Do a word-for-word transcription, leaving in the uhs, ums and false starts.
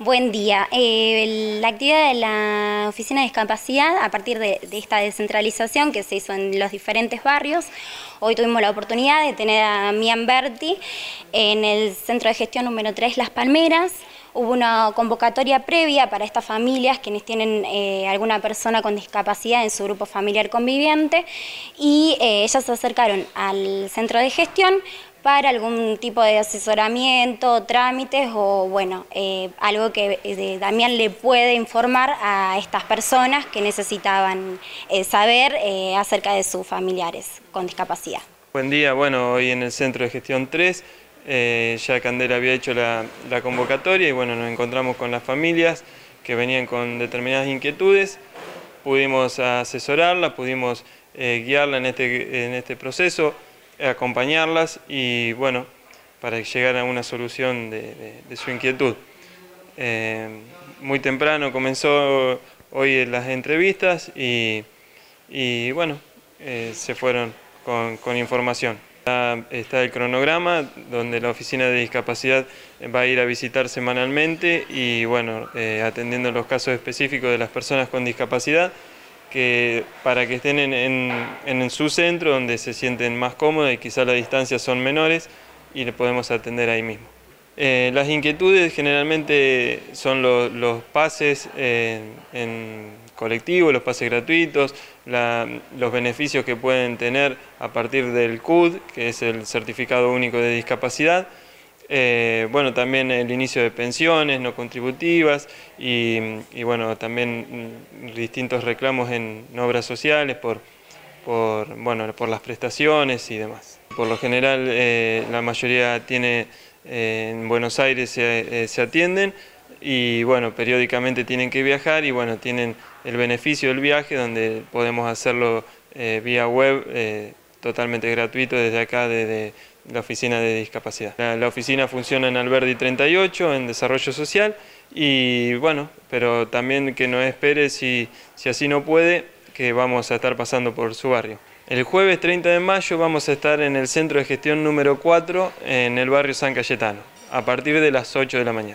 Buen día. Eh, la actividad de la Oficina de Discapacidad, a partir de, de esta descentralización que se hizo en los diferentes barrios, hoy tuvimos la oportunidad de tener a Mian Berti en el Centro de Gestión número tres Las Palmeras. Hubo una convocatoria previa para estas familias, quienes tienen eh, alguna persona con discapacidad en su grupo familiar conviviente, y eh, ellas se acercaron al centro de gestión para algún tipo de asesoramiento, trámites o bueno, eh, algo que eh, Damián le puede informar a estas personas que necesitaban eh, saber eh, acerca de sus familiares con discapacidad. Buen día, bueno, hoy en el Centro de Gestión tres, eh, ya Candela había hecho la, la convocatoria y bueno, nos encontramos con las familias que venían con determinadas inquietudes, pudimos asesorarlas, pudimos eh, guiarla en este, en este proceso, acompañarlas y bueno, para llegar a una solución de, de, de su inquietud. Eh, muy temprano comenzó hoy las entrevistas y, y bueno, eh, se fueron con, con información. Está, está el cronograma donde la Oficina de Discapacidad va a ir a visitar semanalmente y bueno, eh, atendiendo los casos específicos de las personas con discapacidad, que para que estén en, en, en su centro donde se sienten más cómodos y quizás las distancias son menores y le podemos atender ahí mismo. Eh, las inquietudes generalmente son los, los pases eh, en colectivo, los pases gratuitos, la, los beneficios que pueden tener a partir del C U D, que es el Certificado Único de Discapacidad. Eh, bueno, también el inicio de pensiones no contributivas y, y bueno, también distintos reclamos en obras sociales por, por, bueno, por las prestaciones y demás. Por lo general eh, la mayoría tiene eh, en Buenos Aires se, eh, se atienden y bueno, periódicamente tienen que viajar y bueno, tienen el beneficio del viaje donde podemos hacerlo eh, vía web eh, totalmente gratuito desde acá, desde la Oficina de Discapacidad. La, la oficina funciona en Alberdi treinta y ocho, en Desarrollo Social, y bueno, pero también que no espere, si, si así no puede, que vamos a estar pasando por su barrio. El jueves treinta de mayo vamos a estar en el Centro de Gestión número cuatro, en el barrio San Cayetano, a partir de las ocho de la mañana.